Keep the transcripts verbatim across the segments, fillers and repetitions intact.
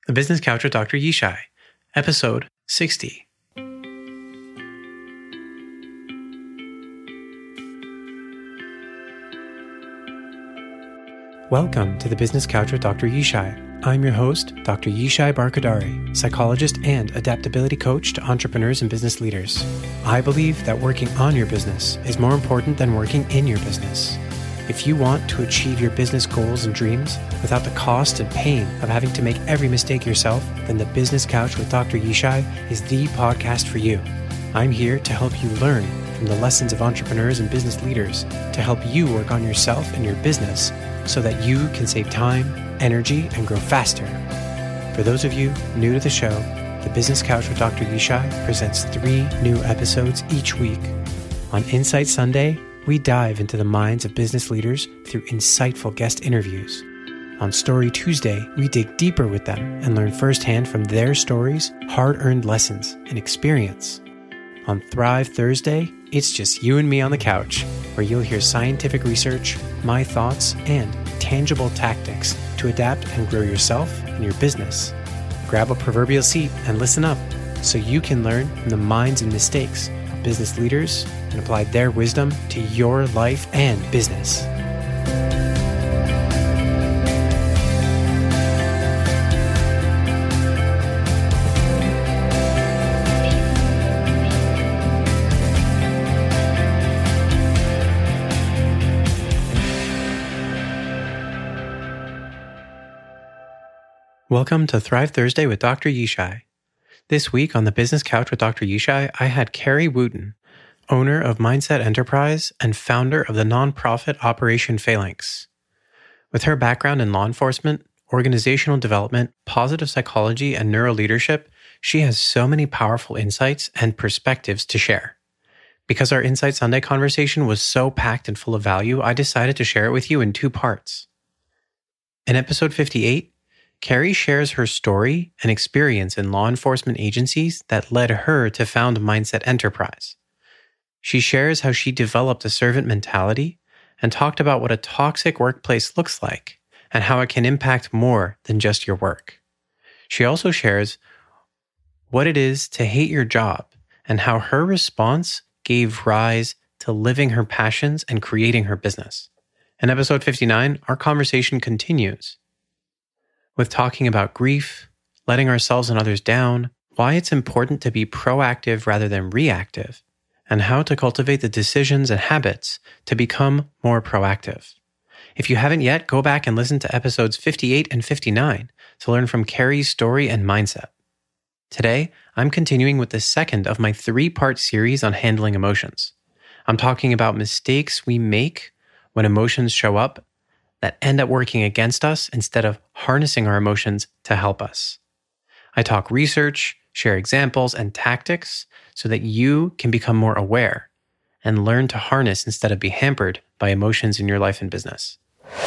The Business Couch with Doctor Yishai, episode sixty. Welcome to the Business Couch with Doctor Yishai. I'm your host, Doctor Yishai Barkadari, psychologist and adaptability coach to entrepreneurs and business leaders. I believe that working on your business is more important than working in your business. If you want to achieve your business goals and dreams without the cost and pain of having to make every mistake yourself, then the Business Couch with Doctor Yishai is the podcast for you. I'm here to help you learn from the lessons of entrepreneurs and business leaders to help you work on yourself and your business so that you can save time, energy, and grow faster. For those of you new to the show, the Business Couch with Doctor Yishai presents three new episodes each week. On Insight Sunday, we dive into the minds of business leaders through insightful guest interviews. On Story Tuesday, we dig deeper with them and learn firsthand from their stories, hard-earned lessons, and experience. On Thrive Thursday, it's just you and me on the couch, where you'll hear scientific research, my thoughts, and tangible tactics to adapt and grow yourself and your business. Grab a proverbial seat and listen up so you can learn from the minds and mistakes of business leaders and apply their wisdom to your life and business. Welcome to Thrive Thursday with Doctor Yishai. This week on the Business Couch with Doctor Yishai, I had Carrie Wooten, owner of Mindset Enterprise and founder of the nonprofit Operation Phalanx. With her background in law enforcement, organizational development, positive psychology, and neuroleadership, she has so many powerful insights and perspectives to share. Because our Insight Sunday conversation was so packed and full of value, I decided to share it with you in two parts. In episode fifty-eight, Carrie shares her story and experience in law enforcement agencies that led her to found Mindset Enterprise. She shares how she developed a servant mentality and talked about what a toxic workplace looks like and how it can impact more than just your work. She also shares what it is to hate your job and how her response gave rise to living her passions and creating her business. In episode fifty-nine, our conversation continues with talking about grief, letting ourselves and others down, why it's important to be proactive rather than reactive, and how to cultivate the decisions and habits to become more proactive. If you haven't yet, go back and listen to episodes fifty-eight and fifty-nine to learn from Carrie's story and mindset. Today, I'm continuing with the second of my three-part series on handling emotions. I'm talking about mistakes we make when emotions show up that end up working against us instead of harnessing our emotions to help us. I talk research, share examples and tactics so that you can become more aware and learn to harness instead of be hampered by emotions in your life and business.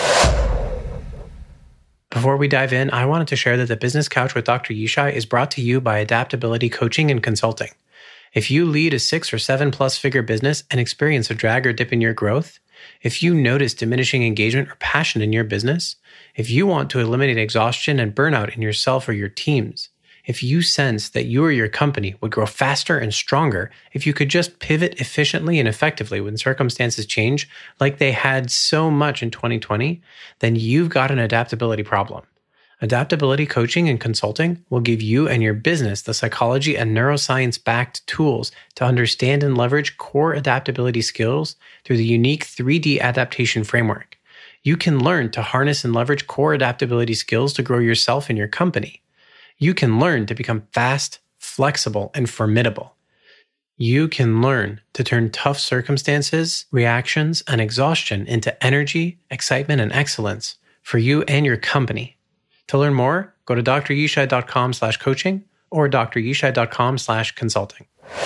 Before we dive in, I wanted to share that the Business Couch with Doctor Yishai is brought to you by Adaptability Coaching and Consulting. If you lead a six or seven plus figure business and experience a drag or dip in your growth, if you notice diminishing engagement or passion in your business, if you want to eliminate exhaustion and burnout in yourself or your teams, if you sense that you or your company would grow faster and stronger if you could just pivot efficiently and effectively when circumstances change like they had so much in twenty twenty, then you've got an adaptability problem. Adaptability coaching and consulting will give you and your business the psychology and neuroscience-backed tools to understand and leverage core adaptability skills through the unique three D adaptation framework. You can learn to harness and leverage core adaptability skills to grow yourself and your company. You can learn to become fast, flexible, and formidable. You can learn to turn tough circumstances, reactions, and exhaustion into energy, excitement, and excellence for you and your company. To learn more, go to dryishai.com slash coaching or dryishai.com slash consulting.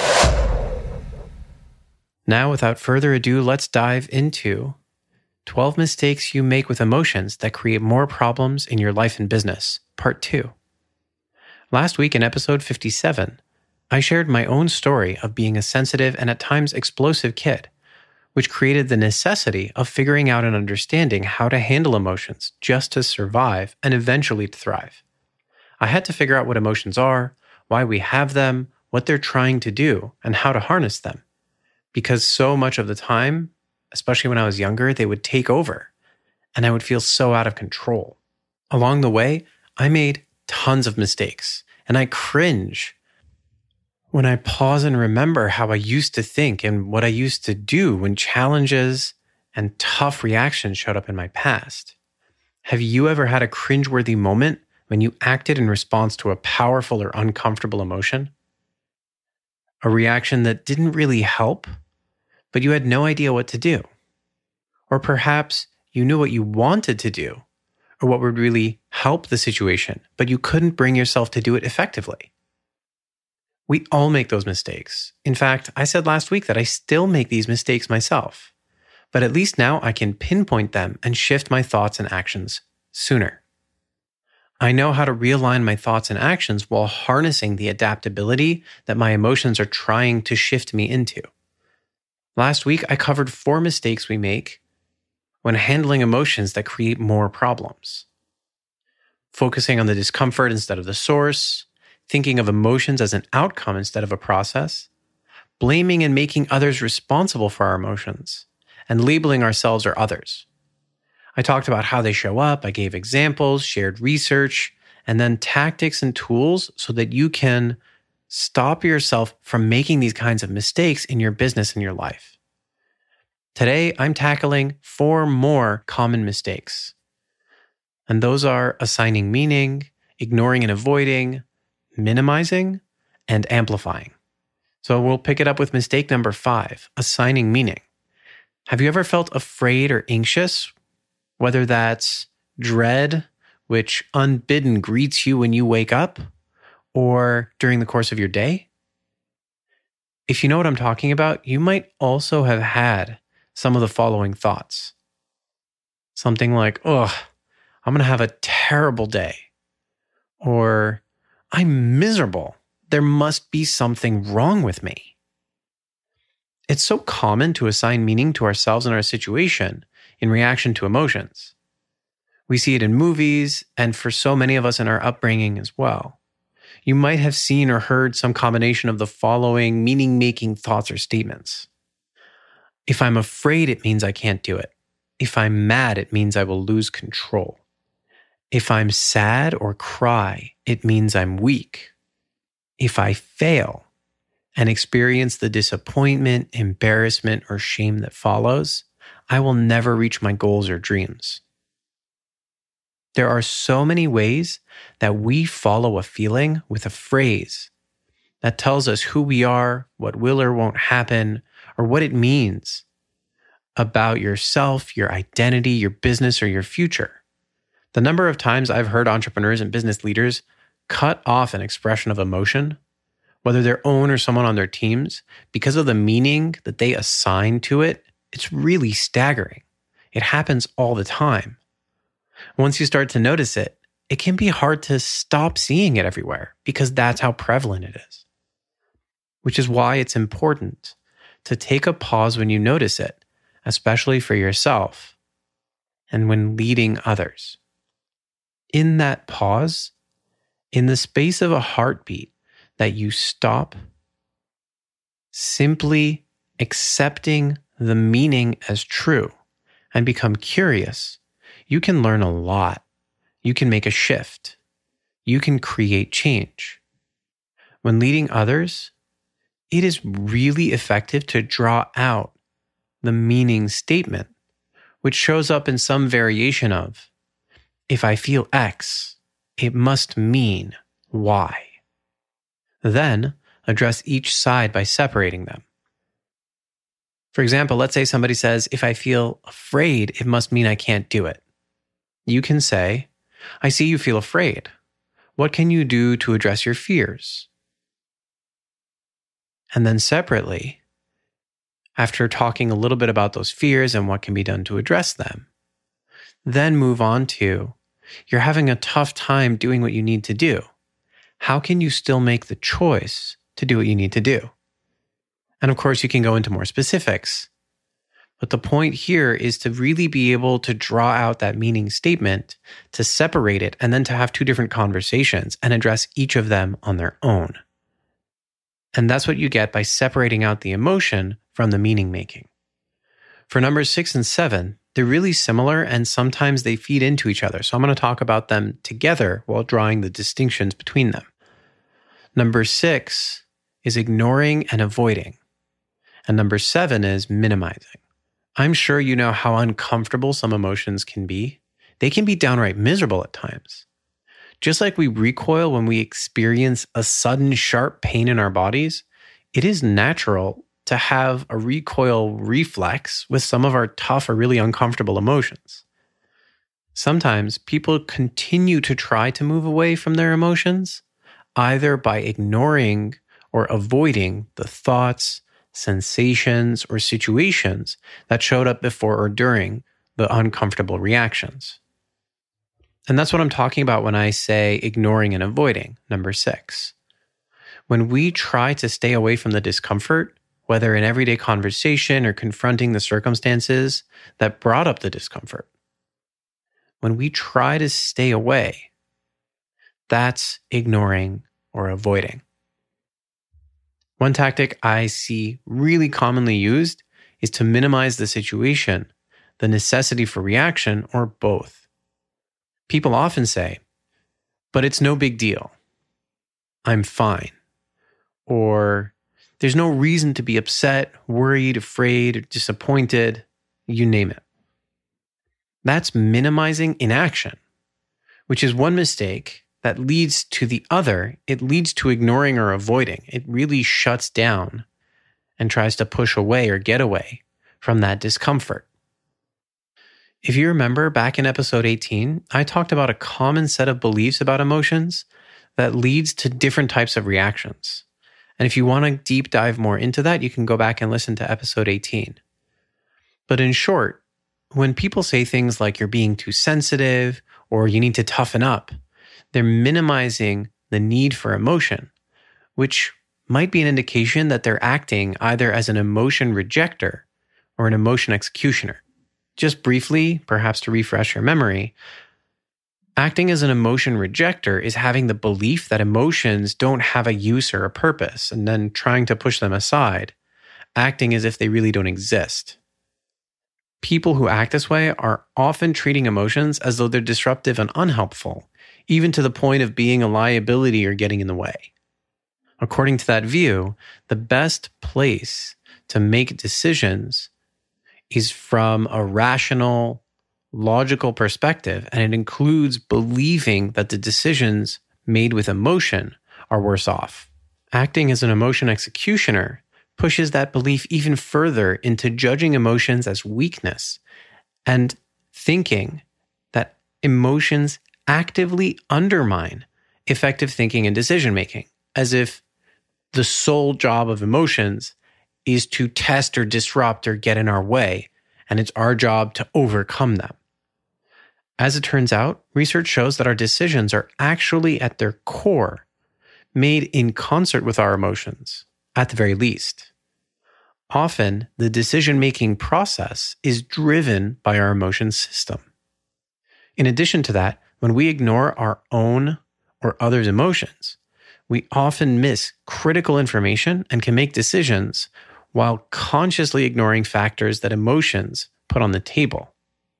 Now, without further ado, let's dive into twelve mistakes you make with emotions that create more problems in your life and business, part two. Last week in episode fifty-seven, I shared my own story of being a sensitive and at times explosive kid, which created the necessity of figuring out and understanding how to handle emotions just to survive and eventually to thrive. I had to figure out what emotions are, why we have them, what they're trying to do, and how to harness them. Because so much of the time, especially when I was younger, they would take over, and I would feel so out of control. Along the way, I made tons of mistakes, and I cringe when I pause and remember how I used to think and what I used to do when challenges and tough reactions showed up in my past. Have you ever had a cringeworthy moment when you acted in response to a powerful or uncomfortable emotion? A reaction that didn't really help, but you had no idea what to do. Or perhaps you knew what you wanted to do, or what would really help the situation, but you couldn't bring yourself to do it effectively. We all make those mistakes. In fact, I said last week that I still make these mistakes myself, but at least now I can pinpoint them and shift my thoughts and actions sooner. I know how to realign my thoughts and actions while harnessing the adaptability that my emotions are trying to shift me into. Last week, I covered four mistakes we make when handling emotions that create more problems. Focusing on the discomfort instead of the source, thinking of emotions as an outcome instead of a process, blaming and making others responsible for our emotions, and labeling ourselves or others. I talked about how they show up, I gave examples, shared research, and then tactics and tools so that you can stop yourself from making these kinds of mistakes in your business and your life. Today, I'm tackling four more common mistakes. And those are assigning meaning, ignoring and avoiding, minimizing, and amplifying. So we'll pick it up with mistake number five, assigning meaning. Have you ever felt afraid or anxious? Whether that's dread, which unbidden greets you when you wake up, or during the course of your day? If you know what I'm talking about, you might also have had some of the following thoughts. Something like, oh, I'm going to have a terrible day. Or, I'm miserable. There must be something wrong with me. It's so common to assign meaning to ourselves and our situation in reaction to emotions. We see it in movies, and for so many of us in our upbringing as well. You might have seen or heard some combination of the following meaning-making thoughts or statements. If I'm afraid, it means I can't do it. If I'm mad, it means I will lose control. If I'm sad or cry, it means I'm weak. If I fail and experience the disappointment, embarrassment, or shame that follows, I will never reach my goals or dreams. There are so many ways that we follow a feeling with a phrase that tells us who we are, what will or won't happen, or what it means about yourself, your identity, your business, or your future. The number of times I've heard entrepreneurs and business leaders cut off an expression of emotion, whether their own or someone on their teams, because of the meaning that they assign to it, it's really staggering. It happens all the time. Once you start to notice it, it can be hard to stop seeing it everywhere because that's how prevalent it is. Which is why it's important to take a pause when you notice it, especially for yourself and when leading others. In that pause, in the space of a heartbeat, that you stop, simply accepting the meaning as true and become curious, you can learn a lot. You can make a shift. You can create change. When leading others, it is really effective to draw out the meaning statement, which shows up in some variation of, if I feel X, it must mean Y. Then address each side by separating them. For example, let's say somebody says, if I feel afraid, it must mean I can't do it. You can say, I see you feel afraid. What can you do to address your fears? And then separately, after talking a little bit about those fears and what can be done to address them, then move on to, you're having a tough time doing what you need to do. How can you still make the choice to do what you need to do? And of course, you can go into more specifics. But the point here is to really be able to draw out that meaning statement, to separate it, and then to have two different conversations and address each of them on their own. And that's what you get by separating out the emotion from the meaning making. For numbers six and seven, they're really similar and sometimes they feed into each other. So I'm going to talk about them together while drawing the distinctions between them. Number six is ignoring and avoiding. And number seven is minimizing. I'm sure you know how uncomfortable some emotions can be. They can be downright miserable at times. Just like we recoil when we experience a sudden sharp pain in our bodies, it is natural to have a recoil reflex with some of our tough or really uncomfortable emotions. Sometimes people continue to try to move away from their emotions, either by ignoring or avoiding the thoughts, sensations, or situations that showed up before or during the uncomfortable reactions. And that's what I'm talking about when I say ignoring and avoiding, number six. When we try to stay away from the discomfort, whether in everyday conversation or confronting the circumstances that brought up the discomfort, when we try to stay away, that's ignoring or avoiding. One tactic I see really commonly used is to minimize the situation, the necessity for reaction, or both. People often say, but it's no big deal. I'm fine. Or there's no reason to be upset, worried, afraid, or disappointed, you name it. That's minimizing inaction, which is one mistake that leads to the other. It leads to ignoring or avoiding. It really shuts down and tries to push away or get away from that discomfort. If you remember back in episode eighteen, I talked about a common set of beliefs about emotions that leads to different types of reactions. And if you want to deep dive more into that, you can go back and listen to episode eighteen. But in short, when people say things like you're being too sensitive or you need to toughen up, they're minimizing the need for emotion, which might be an indication that they're acting either as an emotion rejecter or an emotion executioner. Just briefly, perhaps to refresh your memory, acting as an emotion rejecter is having the belief that emotions don't have a use or a purpose and then trying to push them aside, acting as if they really don't exist. People who act this way are often treating emotions as though they're disruptive and unhelpful, even to the point of being a liability or getting in the way. According to that view, the best place to make decisions is from a rational, logical perspective, and it includes believing that the decisions made with emotion are worse off. Acting as an emotion executioner pushes that belief even further into judging emotions as weakness and thinking that emotions actively undermine effective thinking and decision-making, as if the sole job of emotions is to test or disrupt or get in our way, and it's our job to overcome them. As it turns out, research shows that our decisions are actually at their core made in concert with our emotions, at the very least. Often, the decision-making process is driven by our emotion system. In addition to that, when we ignore our own or others' emotions, we often miss critical information and can make decisions while consciously ignoring factors that emotions put on the table.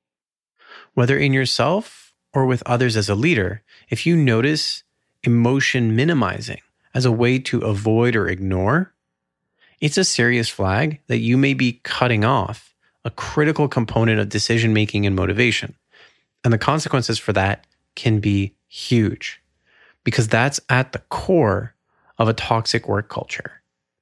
Whether in yourself or with others as a leader, if you notice emotion minimizing as a way to avoid or ignore, it's a serious flag that you may be cutting off a critical component of decision-making and motivation. And the consequences for that can be huge, because that's at the core of a toxic work culture.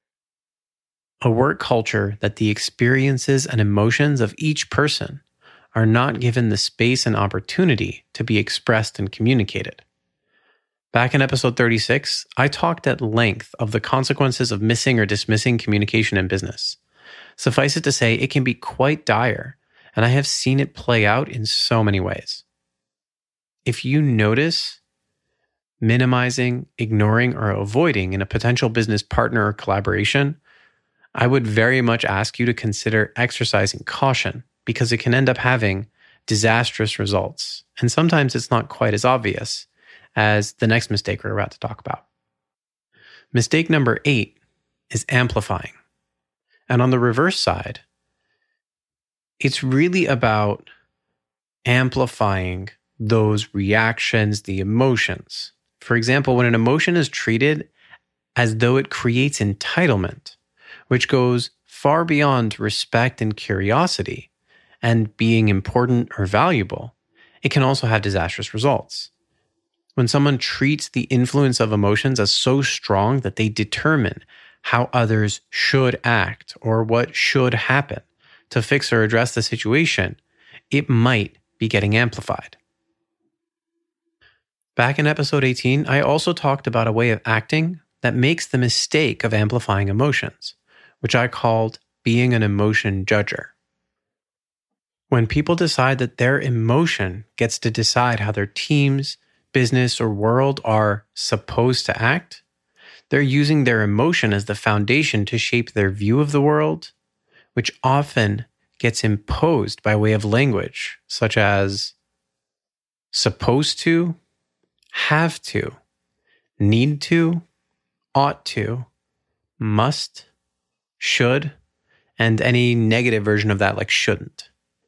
A work culture that the experiences and emotions of each person are not given the space and opportunity to be expressed and communicated. Back in episode thirty-six, I talked at length of the consequences of missing or dismissing communication in business. Suffice it to say, it can be quite dire, and I have seen it play out in so many ways. If you notice minimizing, ignoring, or avoiding in a potential business partner or collaboration, I would very much ask you to consider exercising caution because it can end up having disastrous results. And sometimes it's not quite as obvious as the next mistake we're about to talk about. Mistake number eight is amplifying. And on the reverse side, it's really about amplifying those reactions, the emotions. For example, when an emotion is treated as though it creates entitlement, which goes far beyond respect and curiosity and being important or valuable, it can also have disastrous results. When someone treats the influence of emotions as so strong that they determine how others should act or what should happen to fix or address the situation, it might be getting amplified. Back in episode eighteen, I also talked about a way of acting that makes the mistake of amplifying emotions, which I called being an emotion judger. When people decide that their emotion gets to decide how their teams, business, or world are supposed to act, they're using their emotion as the foundation to shape their view of the world, which often gets imposed by way of language, such as supposed to, have to, need to, ought to, must, should, and any negative version of that like shouldn't,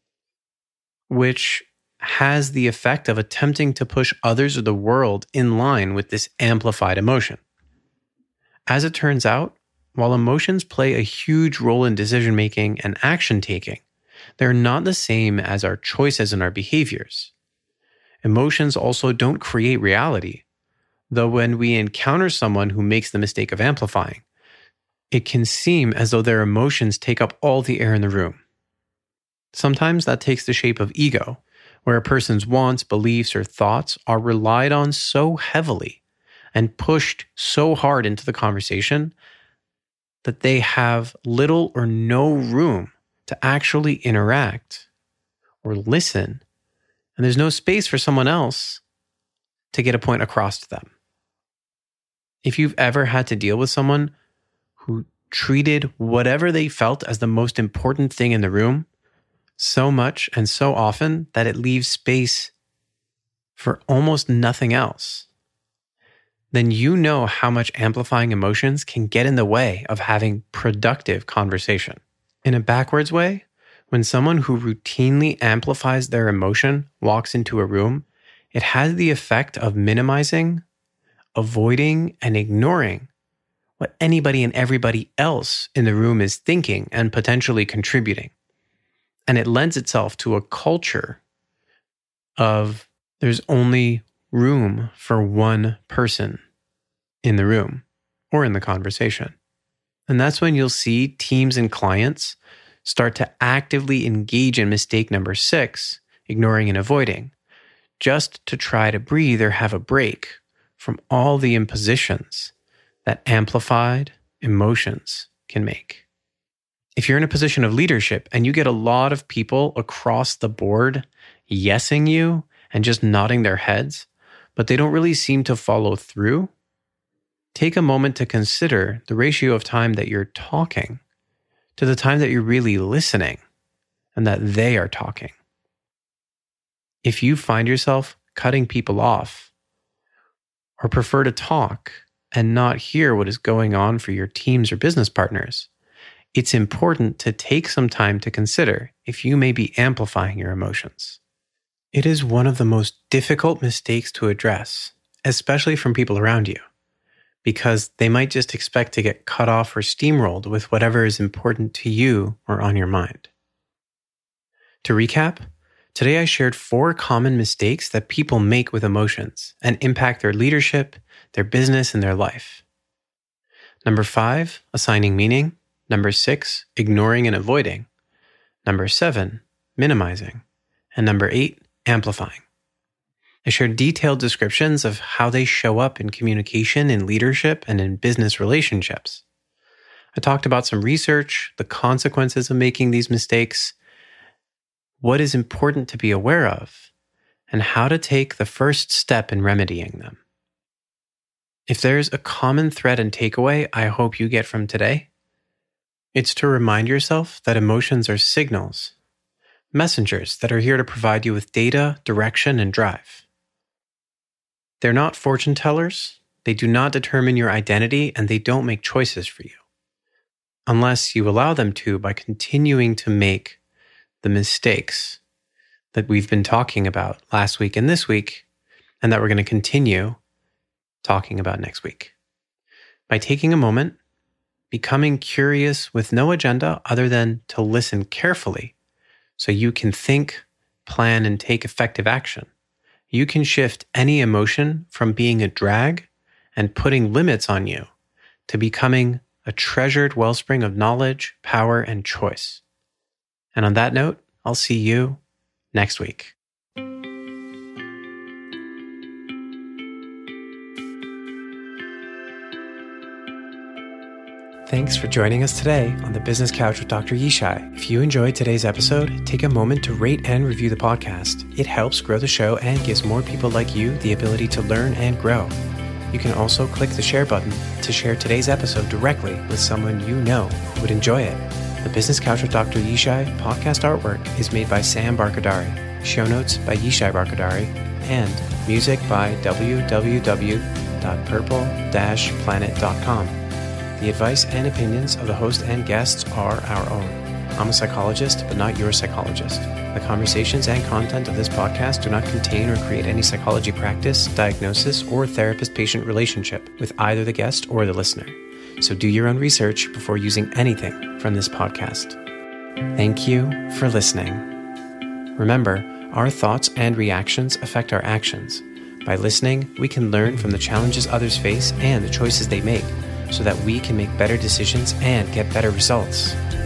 which has the effect of attempting to push others or the world in line with this amplified emotion. As it turns out, while emotions play a huge role in decision-making and action-taking, they're not the same as our choices and our behaviors. Emotions also don't create reality, though when we encounter someone who makes the mistake of amplifying, it can seem as though their emotions take up all the air in the room. Sometimes that takes the shape of ego, where a person's wants, beliefs, or thoughts are relied on so heavily and pushed so hard into the conversation that they have little or no room to actually interact or listen, and there's no space for someone else to get a point across to them. If you've ever had to deal with someone who treated whatever they felt as the most important thing in the room so much and so often that it leaves space for almost nothing else, then you know how much amplifying emotions can get in the way of having productive conversation. In a backwards way, when someone who routinely amplifies their emotion walks into a room, it has the effect of minimizing, avoiding, and ignoring what anybody and everybody else in the room is thinking and potentially contributing. And it lends itself to a culture of there's only room for one person in the room or in the conversation. And that's when you'll see teams and clients start to actively engage in mistake number six, ignoring and avoiding, just to try to breathe or have a break from all the impositions that amplified emotions can make. If you're in a position of leadership and you get a lot of people across the board yesing you and just nodding their heads, but they don't really seem to follow through, take a moment to consider the ratio of time that you're talking to the time that you're really listening and that they are talking. If you find yourself cutting people off or prefer to talk and not hear what is going on for your teams or business partners, it's important to take some time to consider if you may be amplifying your emotions. It is one of the most difficult mistakes to address, especially from people around you, because they might just expect to get cut off or steamrolled with whatever is important to you or on your mind. To recap, today I shared four common mistakes that people make with emotions and impact their leadership, their business, and their life. Number five, assigning meaning. Number six, ignoring and avoiding. Number seven, minimizing. And number eight, amplifying. I shared detailed descriptions of how they show up in communication, in leadership, and in business relationships. I talked about some research, the consequences of making these mistakes, what is important to be aware of, and how to take the first step in remedying them. If there's a common thread and takeaway I hope you get from today, It's to remind yourself that emotions are signals, messengers that are here to provide you with data, direction, and drive. They're not fortune tellers, they do not determine your identity, and they don't make choices for you, unless you allow them to by continuing to make the mistakes that we've been talking about last week and this week, and that we're going to continue talking about next week. By taking a moment, becoming curious with no agenda other than to listen carefully so you can think, plan, and take effective action, you can shift any emotion from being a drag and putting limits on you to becoming a treasured wellspring of knowledge, power, and choice. And on that note, I'll see you next week. Thanks for joining us today on the Business Couch with Doctor Yishai. If you enjoyed today's episode, take a moment to rate and review the podcast. It helps grow the show and gives more people like you the ability to learn and grow. You can also click the share button to share today's episode directly with someone you know who would enjoy it. The Business Couch with Doctor Yishai podcast artwork is made by Sam Barkadari, show notes by Yishai Barkadari, and music by w w w dot purple dash planet dot com. The advice and opinions of the host and guests are our own. I'm a psychologist, but not your psychologist. The conversations and content of this podcast do not contain or create any psychology practice, diagnosis, or therapist-patient relationship with either the guest or the listener. So do your own research before using anything from this podcast. Thank you for listening. Remember, our thoughts and reactions affect our actions. By listening, we can learn from the challenges others face and the choices they make, so that we can make better decisions and get better results.